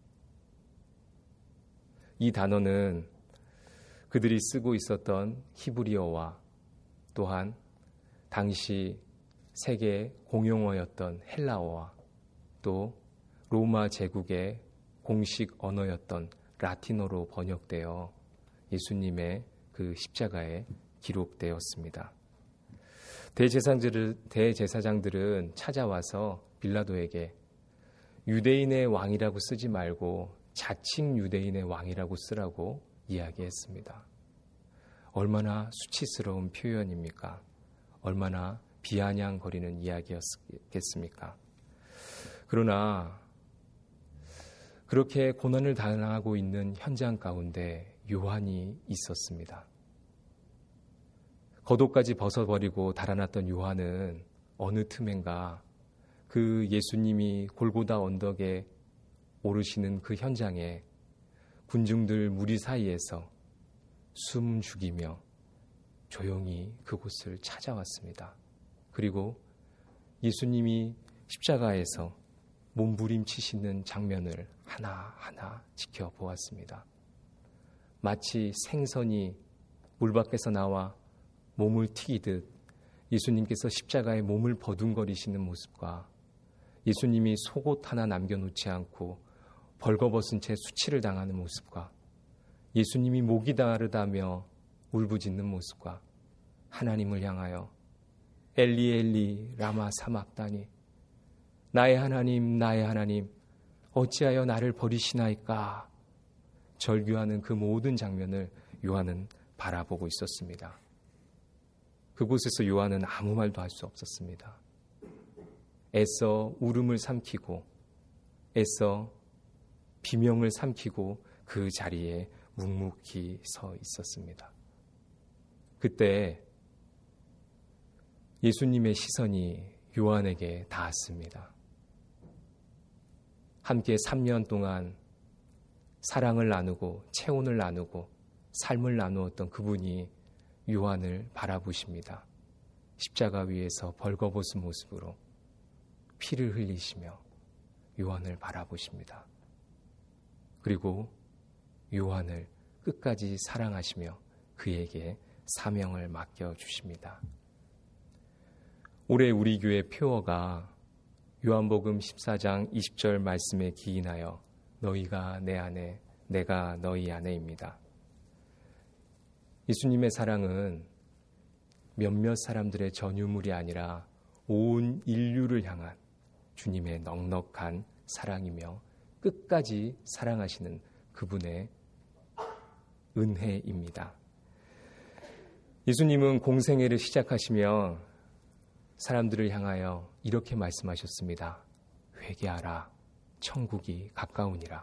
이 단어는 그들이 쓰고 있었던 히브리어와 또한 당시 세계 공용어였던 헬라어와 또 로마 제국의 공식 언어였던 라틴어로 번역되어 예수님의 그 십자가에 기록되었습니다. 대제사장들은 찾아와서 빌라도에게 유대인의 왕이라고 쓰지 말고 자칭 유대인의 왕이라고 쓰라고 이야기했습니다. 얼마나 수치스러운 표현입니까? 얼마나 비아냥거리는 이야기였겠습니까? 그러나 그렇게 고난을 당하고 있는 현장 가운데 요한이 있었습니다. 겉옷까지 벗어버리고 달아났던 요한은 어느 틈엔가 그 예수님이 골고다 언덕에 오르시는 그 현장에 군중들 무리 사이에서 숨 죽이며 조용히 그곳을 찾아왔습니다. 그리고 예수님이 십자가에서 몸부림치시는 장면을 하나하나 지켜보았습니다. 마치 생선이 물 밖에서 나와 몸을 튀기듯 예수님께서 십자가에 몸을 버둥거리시는 모습과 예수님이 속옷 하나 남겨놓지 않고 벌거벗은 채 수치를 당하는 모습과 예수님이 목이 다르다며 울부짖는 모습과 하나님을 향하여 엘리 엘리 라마 사막다니 나의 하나님 어찌하여 나를 버리시나이까 절규하는 그 모든 장면을 요한은 바라보고 있었습니다. 그곳에서 요한은 아무 말도 할 수 없었습니다. 애써 울음을 삼키고 애써 비명을 삼키고 그 자리에 묵묵히 서 있었습니다. 그때 예수님의 시선이 요한에게 닿았습니다. 함께 3년 동안 사랑을 나누고 체온을 나누고 삶을 나누었던 그분이 요한을 바라보십니다. 십자가 위에서 벌거벗은 모습으로 피를 흘리시며 요한을 바라보십니다. 그리고 요한을 끝까지 사랑하시며 그에게 사명을 맡겨주십니다. 올해 우리 교회 표어가 요한복음 14장 20절 말씀에 기인하여 너희가 내 안에 내가 너희 안에입니다. 예수님의 사랑은 몇몇 사람들의 전유물이 아니라 온 인류를 향한 주님의 넉넉한 사랑이며 끝까지 사랑하시는 그분의 은혜입니다. 예수님은 공생애를 시작하시며 사람들을 향하여 이렇게 말씀하셨습니다. 회개하라, 천국이 가까우니라.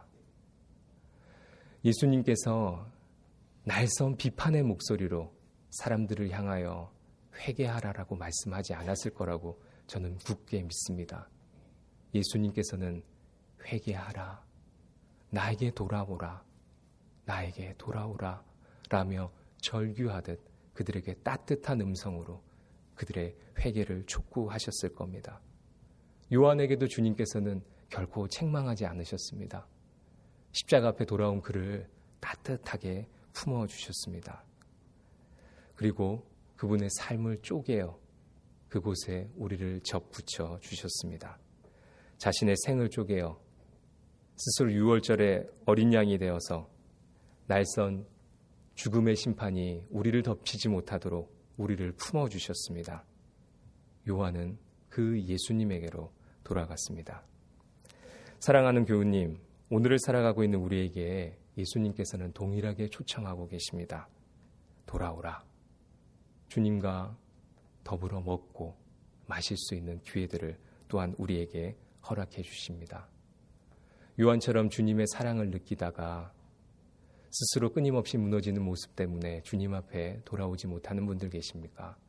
예수님께서 날선 비판의 목소리로 사람들을 향하여 회개하라라고 말씀하지 않았을 거라고 저는 굳게 믿습니다. 예수님께서는 회개하라, 나에게 돌아오라, 나에게 돌아오라 라며 절규하듯 그들에게 따뜻한 음성으로 그들의 회개를 촉구하셨을 겁니다. 요한에게도 주님께서는 결코 책망하지 않으셨습니다. 십자가 앞에 돌아온 그를 따뜻하게 품어주셨습니다. 그리고 그분의 삶을 쪼개어 그곳에 우리를 접붙여 주셨습니다. 자신의 생을 쪼개어 스스로 유월절에 어린 양이 되어서 날선 죽음의 심판이 우리를 덮치지 못하도록 우리를 품어주셨습니다. 요한은 그 예수님에게로 돌아갔습니다. 사랑하는 교우님, 오늘을 살아가고 있는 우리에게 예수님께서는 동일하게 초청하고 계십니다. 돌아오라. 주님과 더불어 먹고 마실 수 있는 기회들을 또한 우리에게 허락해 주십니다. 요한처럼 주님의 사랑을 느끼다가 스스로 끊임없이 무너지는 모습 때문에 주님 앞에 돌아오지 못하는 분들 계십니까?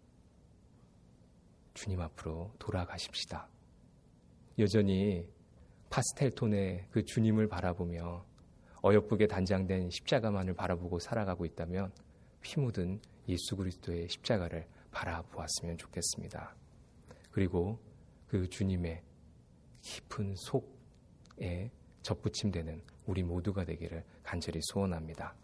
주님 앞으로 돌아가십시다. 여전히 파스텔톤의 그 주님을 바라보며 어여쁘게 단장된 십자가만을 바라보고 살아가고 있다면 피 묻은 예수 그리스도의 십자가를 바라보았으면 좋겠습니다. 그리고 그 주님의 깊은 속에 접붙임되는 우리 모두가 되기를 간절히 소원합니다.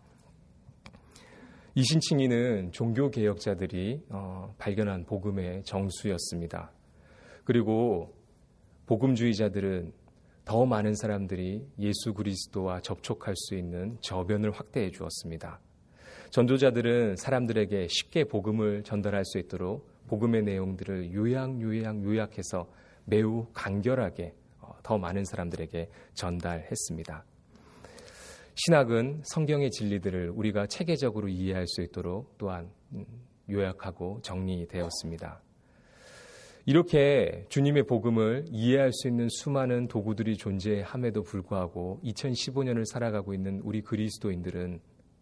이신칭이는 종교개혁자들이 발견한 복음의 정수였습니다. 그리고 복음주의자들은 더 많은 사람들이 예수 그리스도와 접촉할 수 있는 저변을 확대해 주었습니다. 전도자들은 사람들에게 쉽게 복음을 전달할 수 있도록 복음의 내용들을 요약해서 매우 간결하게 더 많은 사람들에게 전달했습니다. 신학은 성경의 진리들을 우리가 체계적으로 이해할 수 있도록 또한 요약하고 정리되었습니다. 이렇게 주님의 복음을 이해할 수 있는 수많은 도구들이 존재함에도 불구하고 2015년을 살아가고 있는 우리 그리스도인들의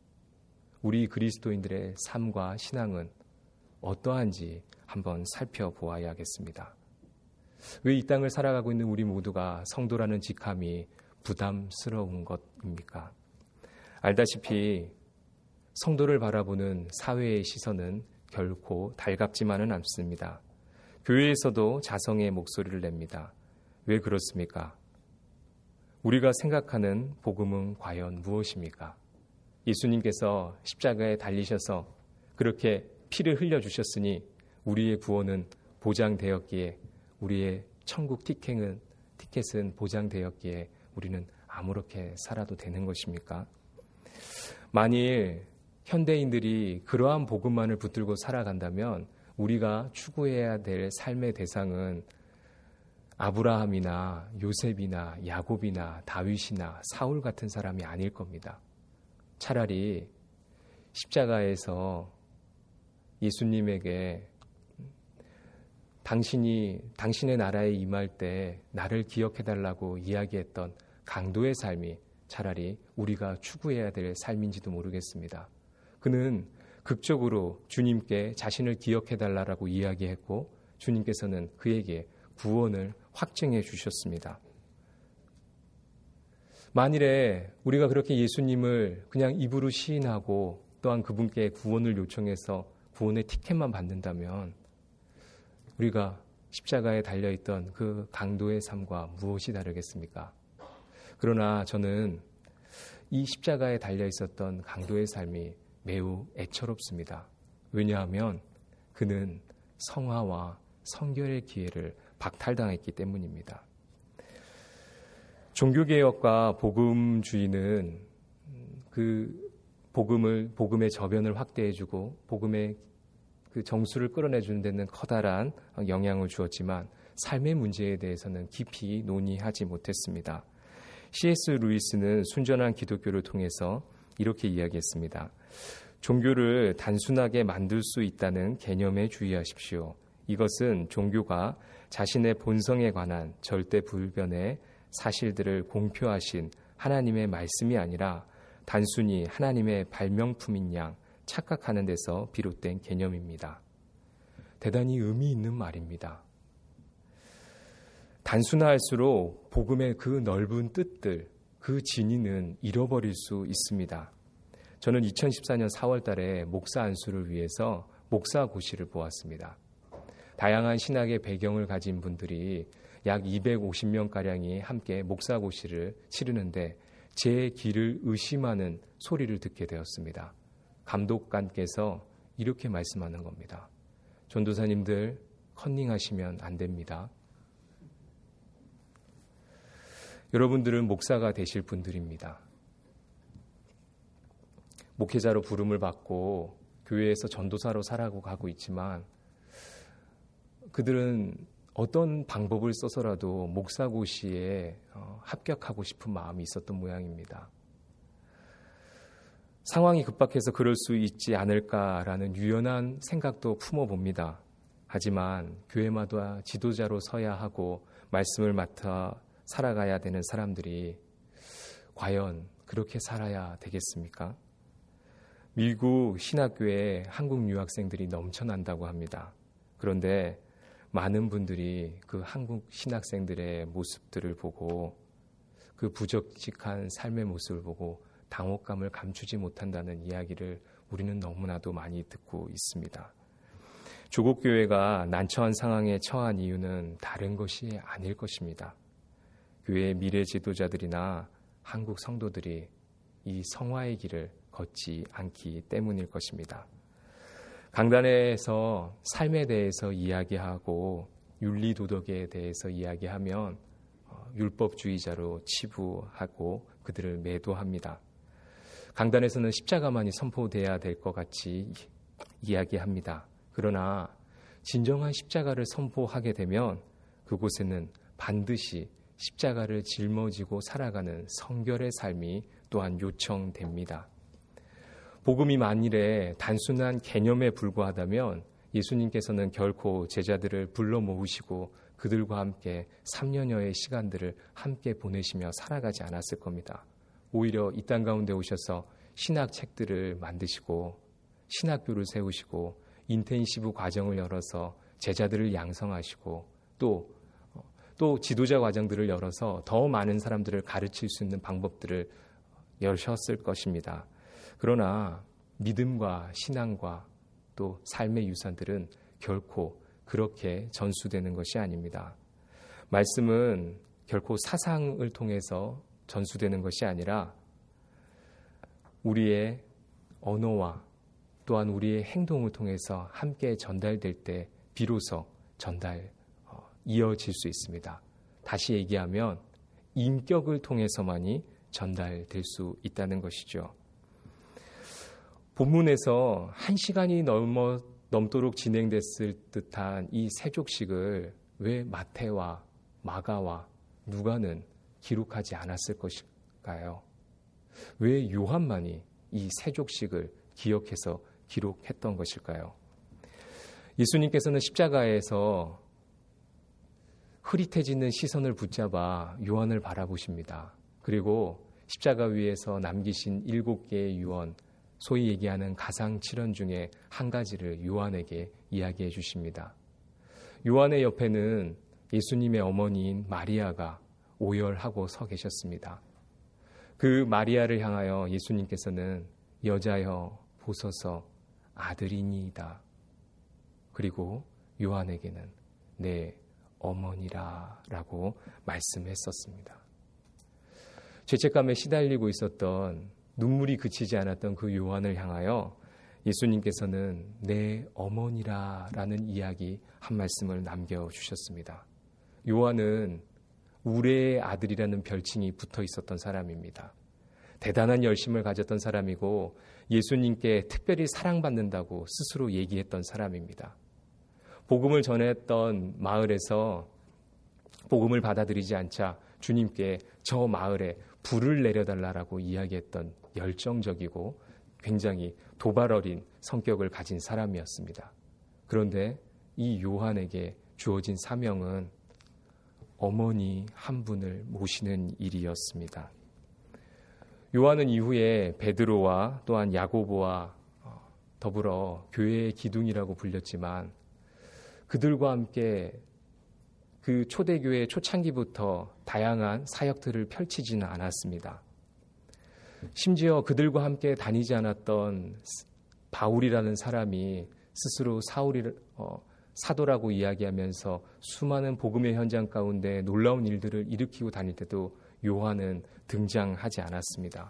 삶과 신앙은 어떠한지 한번 살펴보아야겠습니다. 왜 이 땅을 살아가고 있는 우리 모두가 성도라는 직함이 부담스러운 것입니까? 알다시피 성도를 바라보는 사회의 시선은 결코 달갑지만은 않습니다. 교회에서도 자성의 목소리를 냅니다. 왜 그렇습니까? 우리가 생각하는 복음은 과연 무엇입니까? 예수님께서 십자가에 달리셔서 그렇게 피를 흘려주셨으니 우리의 구원은 보장되었기에, 우리의 천국 티켓은 보장되었기에 우리는 아무렇게 살아도 되는 것입니까? 만일 현대인들이 그러한 복음만을 붙들고 살아간다면 우리가 추구해야 될 삶의 대상은 아브라함이나 요셉이나 야곱이나 다윗이나 사울 같은 사람이 아닐 겁니다. 차라리 십자가에서 예수님에게 당신의 나라에 임할 때 나를 기억해달라고 이야기했던 강도의 삶이 차라리 우리가 추구해야 될 삶인지도 모르겠습니다. 그는 극적으로 주님께 자신을 기억해달라고 이야기했고 주님께서는 그에게 구원을 확증해 주셨습니다. 만일에 우리가 그렇게 예수님을 그냥 입으로 시인하고 또한 그분께 구원을 요청해서 구원의 티켓만 받는다면 우리가 십자가에 달려있던 그 강도의 삶과 무엇이 다르겠습니까? 그러나 저는 이 십자가에 달려있었던 강도의 삶이 매우 애처롭습니다. 왜냐하면 그는 성화와 성결의 기회를 박탈당했기 때문입니다. 종교개혁과 복음주의는 그 복음의 저변을 확대해주고 복음의 그 정수를 끌어내주는 데는 커다란 영향을 주었지만 삶의 문제에 대해서는 깊이 논의하지 못했습니다. C.S. 루이스는 순전한 기독교를 통해서 이렇게 이야기했습니다. 종교를 단순하게 만들 수 있다는 개념에 주의하십시오. 이것은 종교가 자신의 본성에 관한 절대 불변의 사실들을 공표하신 하나님의 말씀이 아니라 단순히 하나님의 발명품인 양 착각하는 데서 비롯된 개념입니다. 대단히 의미 있는 말입니다. 단순화할수록 복음의 그 넓은 뜻들, 그 진위는 잃어버릴 수 있습니다. 저는 2014년 4월 달에 목사 안수를 위해서 목사고시를 보았습니다. 다양한 신학의 배경을 가진 분들이 약 250명가량이 함께 목사고시를 치르는데 제 길을 의심하는 소리를 듣게 되었습니다. 감독관께서 이렇게 말씀하는 겁니다. 전도사님들 컨닝하시면 안 됩니다. 여러분들은 목사가 되실 분들입니다. 목회자로 부름을 받고 교회에서 전도사로 살아가고 가고 있지만 그들은 어떤 방법을 써서라도 목사고시에 합격하고 싶은 마음이 있었던 모양입니다. 상황이 급박해서 그럴 수 있지 않을까라는 유연한 생각도 품어봅니다. 하지만 교회마다 지도자로 서야 하고 말씀을 맡아 살아가야 되는 사람들이 과연 그렇게 살아야 되겠습니까? 미국 신학교에 한국 유학생들이 넘쳐난다고 합니다. 그런데 많은 분들이 그 한국 신학생들의 모습들을 보고 그 부적직한 삶의 모습을 보고 당혹감을 감추지 못한다는 이야기를 우리는 너무나도 많이 듣고 있습니다. 조국 교회가 난처한 상황에 처한 이유는 다른 것이 아닐 것입니다. 교회의 미래 지도자들이나 한국 성도들이 이 성화의 길을 걷지 않기 때문일 것입니다. 강단에서 삶에 대해서 이야기하고 윤리도덕에 대해서 이야기하면 율법주의자로 치부하고 그들을 매도합니다. 강단에서는 십자가만이 선포돼야 될 것 같이 이야기합니다. 그러나 진정한 십자가를 선포하게 되면 그곳에는 반드시 십자가를 짊어지고 살아가는 성결의 삶이 또한 요청됩니다. 복음이 만일에 단순한 개념에 불과하다면 예수님께서는 결코 제자들을 불러 모으시고 그들과 함께 3년여의 시간들을 함께 보내시며 살아가지 않았을 겁니다. 오히려 이 땅 가운데 오셔서 신학책들을 만드시고 신학교를 세우시고 인텐시브 과정을 열어서 제자들을 양성하시고 또 지도자 과정들을 열어서 더 많은 사람들을 가르칠 수 있는 방법들을 여셨을 것입니다. 그러나 믿음과 신앙과 또 삶의 유산들은 결코 그렇게 전수되는 것이 아닙니다. 말씀은 결코 사상을 통해서 전수되는 것이 아니라 우리의 언어와 또한 우리의 행동을 통해서 함께 전달될 때 비로소 이어질 수 있습니다. 다시 얘기하면 인격을 통해서만이 전달될 수 있다는 것이죠. 본문에서 1시간이 넘도록 진행됐을 듯한 이 세족식을 왜 마태와 마가와 누가는 기록하지 않았을 것일까요? 왜 요한만이 이 세족식을 기억해서 기록했던 것일까요? 예수님께서는 십자가에서 흐릿해지는 시선을 붙잡아 요한을 바라보십니다. 그리고 십자가 위에서 남기신 7개의 유언, 소위 얘기하는 가상 7언 중에 한 가지를 요한에게 이야기해 주십니다. 요한의 옆에는 예수님의 어머니인 마리아가 오열하고 서 계셨습니다. 그 마리아를 향하여 예수님께서는 여자여 보소서 아들이니이다. 그리고 요한에게는 내 어머니라 라고 말씀했었습니다. 죄책감에 시달리고 있었던 눈물이 그치지 않았던 그 요한을 향하여 예수님께서는 내 어머니라 라는 이야기 한 말씀을 남겨주셨습니다. 요한은 우레의 아들이라는 별칭이 붙어 있었던 사람입니다. 대단한 열심을 가졌던 사람이고 예수님께 특별히 사랑받는다고 스스로 얘기했던 사람입니다. 복음을 전했던 마을에서 복음을 받아들이지 않자 주님께 저 마을에 불을 내려달라고 이야기했던 열정적이고 굉장히 도발 어린 성격을 가진 사람이었습니다. 그런데 이 요한에게 주어진 사명은 어머니 한 분을 모시는 일이었습니다. 요한은 이후에 베드로와 또한 야고보와 더불어 교회의 기둥이라고 불렸지만 그들과 함께 그 초대교회 초창기부터 다양한 사역들을 펼치지는 않았습니다. 심지어 그들과 함께 다니지 않았던 바울이라는 사람이 스스로 사도라고 이야기하면서 수많은 복음의 현장 가운데 놀라운 일들을 일으키고 다닐 때도 요한은 등장하지 않았습니다.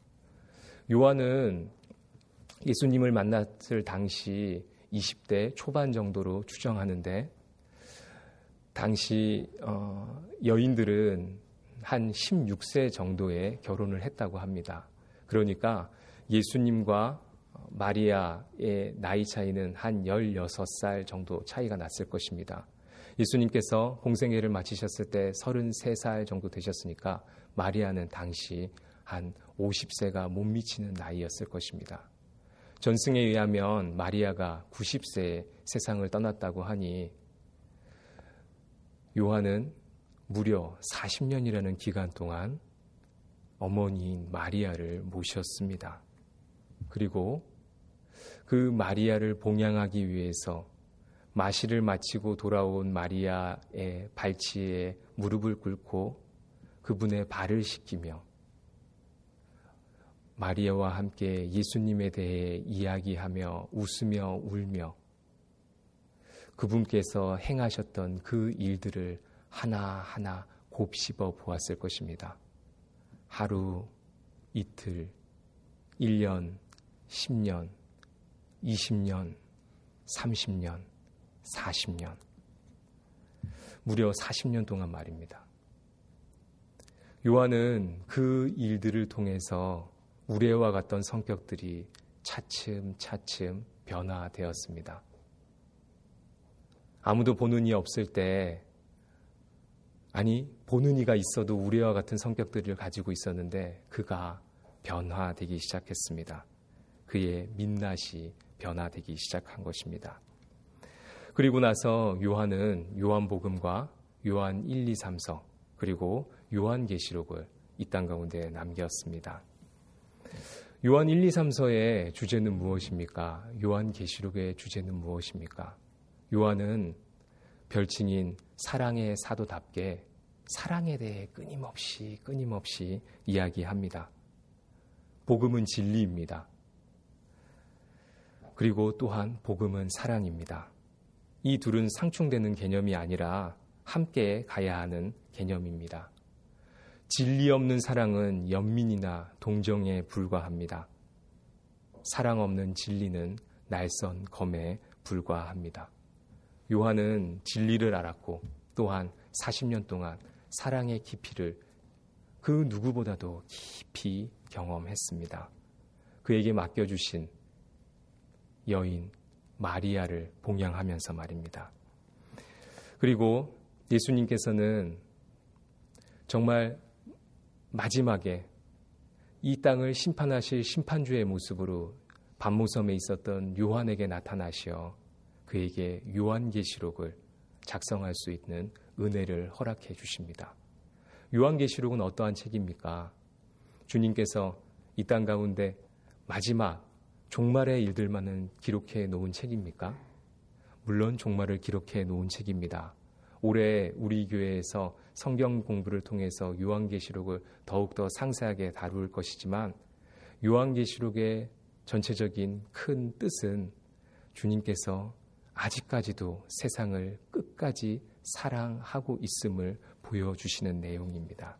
요한은 예수님을 만났을 당시 20대 초반 정도로 추정하는데 당시 여인들은 한 16세 정도에 결혼을 했다고 합니다. 그러니까 예수님과 마리아의 나이 차이는 한 16살 정도 차이가 났을 것입니다. 예수님께서 공생애를 마치셨을 때 33살 정도 되셨으니까 마리아는 당시 한 50세가 못 미치는 나이였을 것입니다. 전승에 의하면 마리아가 90세에 세상을 떠났다고 하니 요한은 무려 40년이라는 기간 동안 어머니인 마리아를 모셨습니다. 그리고 그 마리아를 봉양하기 위해서 마시를 마치고 돌아온 마리아의 발치에 무릎을 꿇고 그분의 발을 씻기며 마리아와 함께 예수님에 대해 이야기하며 웃으며 울며 그분께서 행하셨던 그 일들을 하나하나 곱씹어 보았을 것입니다. 하루, 이틀, 1년, 10년, 20년, 30년, 40년. 무려 40년 동안 말입니다. 요한은 그 일들을 통해서 우레와 같던 성격들이 차츰차츰 변화되었습니다. 아무도 보는 이 없을 때, 보는 이가 있어도 우레와 같은 성격들을 가지고 있었는데 그가 변화되기 시작했습니다. 그의 민낯이 변화되기 시작한 것입니다. 그리고 나서 요한은 요한복음과 요한 1, 2, 3서 그리고 요한계시록을 이 땅 가운데 남겼습니다. 요한 1, 2, 3서의 주제는 무엇입니까? 요한계시록의 주제는 무엇입니까? 요한은 별칭인 사랑의 사도답게 사랑에 대해 끊임없이 이야기합니다. 복음은 진리입니다. 그리고 또한 복음은 사랑입니다. 이 둘은 상충되는 개념이 아니라 함께 가야 하는 개념입니다. 진리 없는 사랑은 연민이나 동정에 불과합니다. 사랑 없는 진리는 날선 검에 불과합니다. 요한은 진리를 알았고 또한 40년 동안 사랑의 깊이를 그 누구보다도 깊이 경험했습니다. 그에게 맡겨주신 여인 마리아를 봉양하면서 말입니다. 그리고 예수님께서는 정말 마지막에 이 땅을 심판하실 심판주의 모습으로 반모섬에 있었던 요한에게 나타나시어 그에게 요한계시록을 작성할 수 있는 은혜를 허락해 주십니다. 요한계시록은 어떠한 책입니까? 주님께서 이 땅 가운데 마지막 종말의 일들만은 기록해 놓은 책입니까? 물론 종말을 기록해 놓은 책입니다. 올해 우리 교회에서 성경 공부를 통해서 요한계시록을 더욱더 상세하게 다룰 것이지만 요한계시록의 전체적인 큰 뜻은 주님께서 아직까지도 세상을 끝까지 사랑하고 있음을 보여주시는 내용입니다.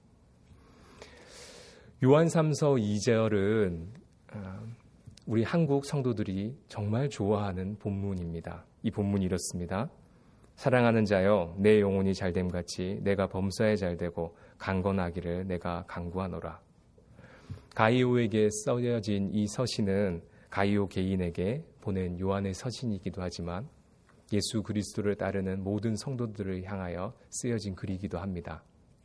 요한 3서 2절은 우리 한국 성도들이 정말 좋아하는 본문입니다. 이 본문이 이렇습니다. 사랑하는 자여 내 영혼이 잘됨같이 내가 범사에 잘되고 강건하기를 내가 간구하노라. 가이오에게 써여진 이 서신은 가이오 개인에게 보낸 요한의 서신이기도 하지만 예수 그리스도를 따르는 모든 성도들을 향하여 쓰여진 글이기도 합니다.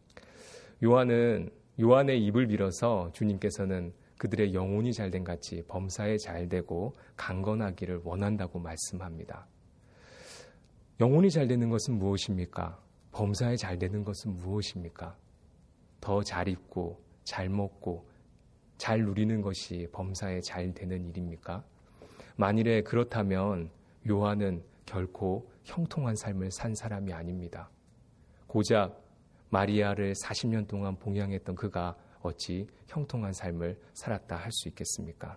요한의 입을 빌어서 주님께서는 그들의 영혼이 잘된 같이 범사에 잘되고 강건하기를 원한다고 말씀합니다. 영혼이 잘되는 것은 무엇입니까? 범사에 잘되는 것은 무엇입니까? 더 잘 입고 잘 먹고 잘 누리는 것이 범사에 잘되는 일입니까? 만일에 그렇다면 요한은 결코 형통한 삶을 산 사람이 아닙니다. 고작 마리아를 40년 동안 봉양했던 그가 어찌 형통한 삶을 살았다 할 수 있겠습니까?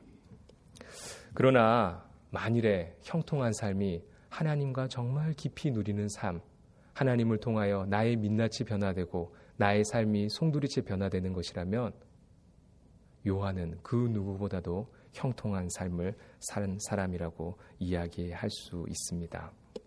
그러나 만일에 형통한 삶이 하나님과 정말 깊이 누리는 삶, 하나님을 통하여 나의 민낯이 변화되고 나의 삶이 송두리째 변화되는 것이라면 요한은 그 누구보다도 형통한 삶을 사는 사람이라고 이야기할 수 있습니다.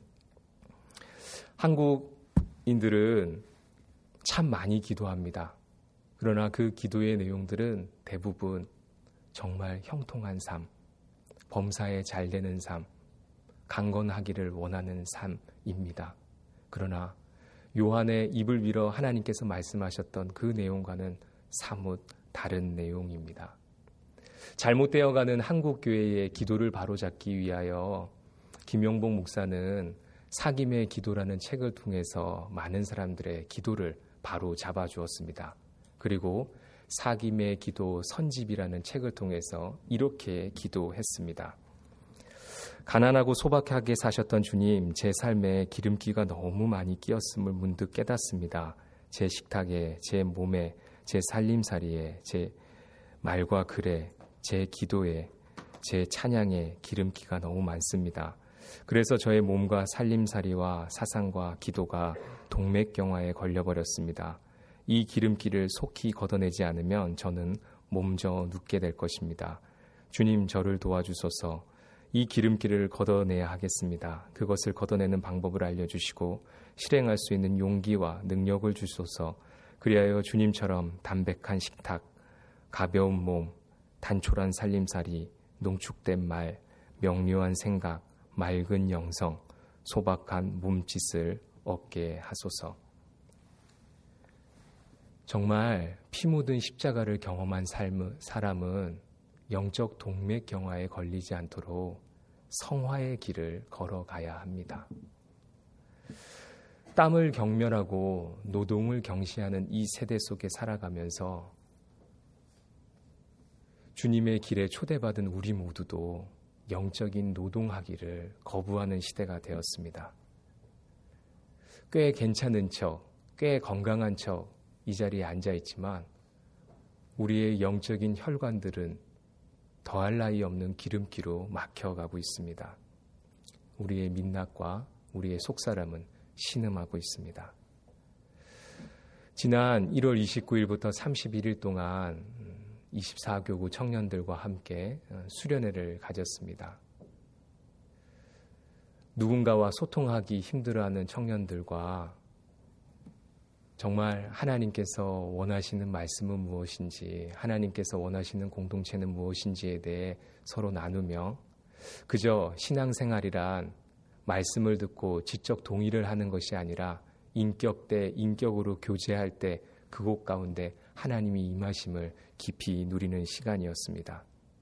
한국인들은 참 많이 기도합니다. 그러나 그 기도의 내용들은 대부분 정말 형통한 삶, 범사에 잘 되는 삶, 강건하기를 원하는 삶입니다. 그러나 요한의 입을 빌어 하나님께서 말씀하셨던 그 내용과는 사뭇 다른 내용입니다. 잘못되어가는 한국교회의 기도를 바로잡기 위하여 김용복 목사는 사김의 기도라는 책을 통해서 많은 사람들의 기도를 바로 잡아주었습니다. 그리고 사김의 기도 선집이라는 책을 통해서 이렇게 기도했습니다. 가난하고 소박하게 사셨던 주님, 제 삶에 기름기가 너무 많이 끼었음을 문득 깨닫습니다. 제 식탁에, 제 몸에, 제 살림살이에, 제 말과 글에, 제 기도에, 제 찬양에 기름기가 너무 많습니다. 그래서 저의 몸과 살림살이와 사상과 기도가 동맥경화에 걸려버렸습니다. 이 기름기를 속히 걷어내지 않으면 저는 몸져 눕게 될 것입니다. 주님, 저를 도와주소서. 이 기름기를 걷어내야 하겠습니다. 그것을 걷어내는 방법을 알려주시고 실행할 수 있는 용기와 능력을 주소서. 그리하여 주님처럼 담백한 식탁, 가벼운 몸, 단촐한 살림살이, 농축된 말, 명료한 생각, 맑은 영성, 소박한 몸짓을 얻게 하소서. 정말 피 묻은 십자가를 경험한 사람은 영적 동맥경화에 걸리지 않도록 성화의 길을 걸어가야 합니다. 땀을 경멸하고 노동을 경시하는 이 세대 속에 살아가면서 주님의 길에 초대받은 우리 모두도 영적인 노동하기를 거부하는 시대가 되었습니다. 꽤 괜찮은 척, 꽤 건강한 척 이 자리에 앉아있지만 우리의 영적인 혈관들은 더할 나위 없는 기름기로 막혀가고 있습니다. 우리의 민낯과 우리의 속사람은 신음하고 있습니다. 지난 1월 29일부터 31일 동안 24교구 청년들과 함께 수련회를 가졌습니다. 누군가와 소통하기 힘들어하는 청년들과 정말 하나님께서 원하시는 말씀은 무엇인지, 하나님께서 원하시는 공동체는 무엇인지에 대해 서로 나누며 그저 신앙생활이란 말씀을 듣고 지적 동의를 하는 것이 아니라 인격 대 인격으로 교제할 때 그곳 가운데 하나님이 임하심을 깊이 누리는 시간이었습니다.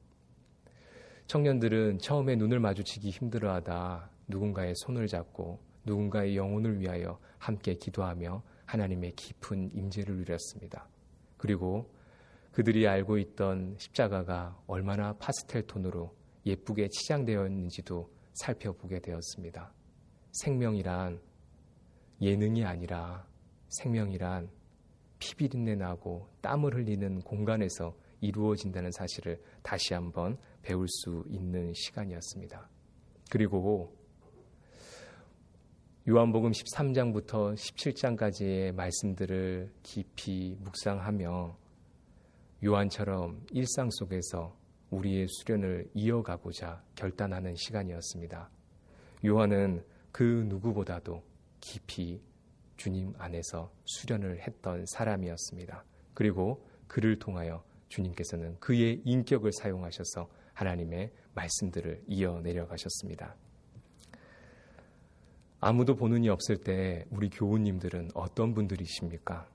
청년들은 처음에 눈을 마주치기 힘들어하다 누군가의 손을 잡고 누군가의 영혼을 위하여 함께 기도하며 하나님의 깊은 임재를 누렸습니다. 그리고 그들이 알고 있던 십자가가 얼마나 파스텔 톤으로 예쁘게 치장되어 있는지도 살펴보게 되었습니다. 생명이란 예능이 아니라 생명이란 피비린내 나고 땀을 흘리는 공간에서 이루어진다는 사실을 다시 한번 배울 수 있는 시간이었습니다. 그리고 요한복음 13장부터 17장까지의 말씀들을 깊이 묵상하며 요한처럼 일상 속에서 우리의 수련을 이어가고자 결단하는 시간이었습니다. 요한은 그 누구보다도 깊이 주님 안에서 수련을 했던 사람이었습니다. 그리고 그를 통하여 주님께서는 그의 인격을 사용하셔서 하나님의 말씀들을 이어 내려가셨습니다. 아무도 보는 이 없을 때 우리 교우님들은 어떤 분들이십니까?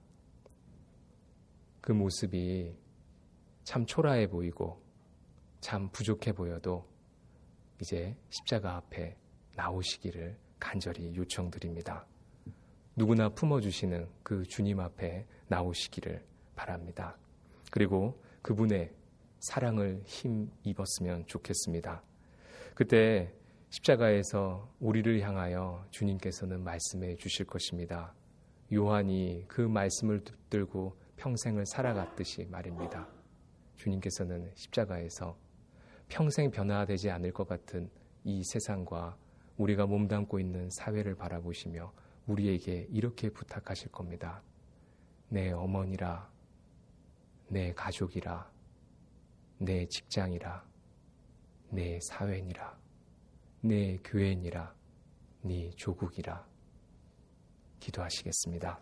그 모습이 참 초라해 보이고 참 부족해 보여도 이제 십자가 앞에 나오시기를 간절히 요청드립니다. 누구나 품어주시는 그 주님 앞에 나오시기를 바랍니다. 그리고 그분의 사랑을 힘입었으면 좋겠습니다. 그때 십자가에서 우리를 향하여 주님께서는 말씀해 주실 것입니다. 요한이 그 말씀을 붙들고 평생을 살아갔듯이 말입니다. 주님께서는 십자가에서 평생 변화되지 않을 것 같은 이 세상과 우리가 몸담고 있는 사회를 바라보시며 우리에게 이렇게 부탁하실 겁니다. 내 어머니라, 내 가족이라, 내 직장이라, 내 사회니라, 내 교회니라, 네 조국이라. 기도하시겠습니다.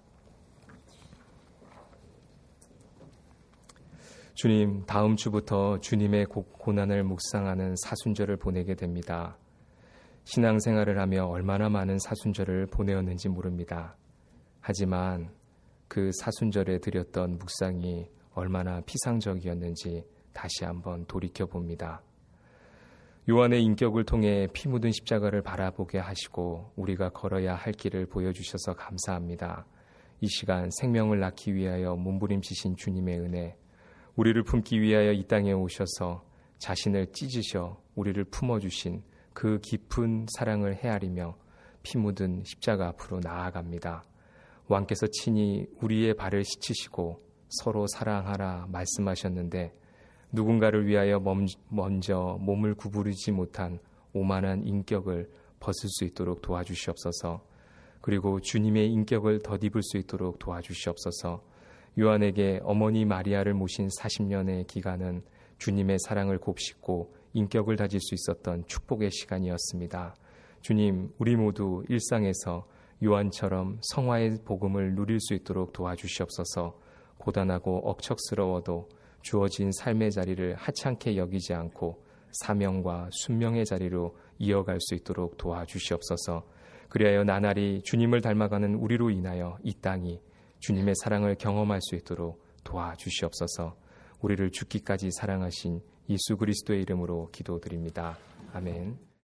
주님, 다음 주부터 주님의 고난을 묵상하는 사순절을 보내게 됩니다. 신앙생활을 하며 얼마나 많은 사순절을 보내었는지 모릅니다. 하지만 그 사순절에 드렸던 묵상이 얼마나 피상적이었는지 다시 한번 돌이켜봅니다. 요한의 인격을 통해 피 묻은 십자가를 바라보게 하시고 우리가 걸어야 할 길을 보여주셔서 감사합니다. 이 시간 생명을 낳기 위하여 몸부림치신 주님의 은혜, 우리를 품기 위하여 이 땅에 오셔서 자신을 찢으셔 우리를 품어주신 그 깊은 사랑을 헤아리며 피 묻은 십자가 앞으로 나아갑니다. 왕께서 친히 우리의 발을 씻으시고 서로 사랑하라 말씀하셨는데 누군가를 위하여 먼저 몸을 구부리지 못한 오만한 인격을 벗을 수 있도록 도와주시옵소서. 그리고 주님의 인격을 덧입을 수 있도록 도와주시옵소서. 요한에게 어머니 마리아를 모신 40년의 기간은 주님의 사랑을 곱씹고 인격을 다질 수 있었던 축복의 시간이었습니다. 주님, 우리 모두 일상에서 요한처럼 성화의 복음을 누릴 수 있도록 도와주시옵소서. 고단하고 억척스러워도 주어진 삶의 자리를 하찮게 여기지 않고 사명과 순명의 자리로 이어갈 수 있도록 도와주시옵소서. 그리하여 나날이 주님을 닮아가는 우리로 인하여 이 땅이 주님의 사랑을 경험할 수 있도록 도와주시옵소서. 우리를 죽기까지 사랑하신 예수 그리스도의 이름으로 기도드립니다. 아멘.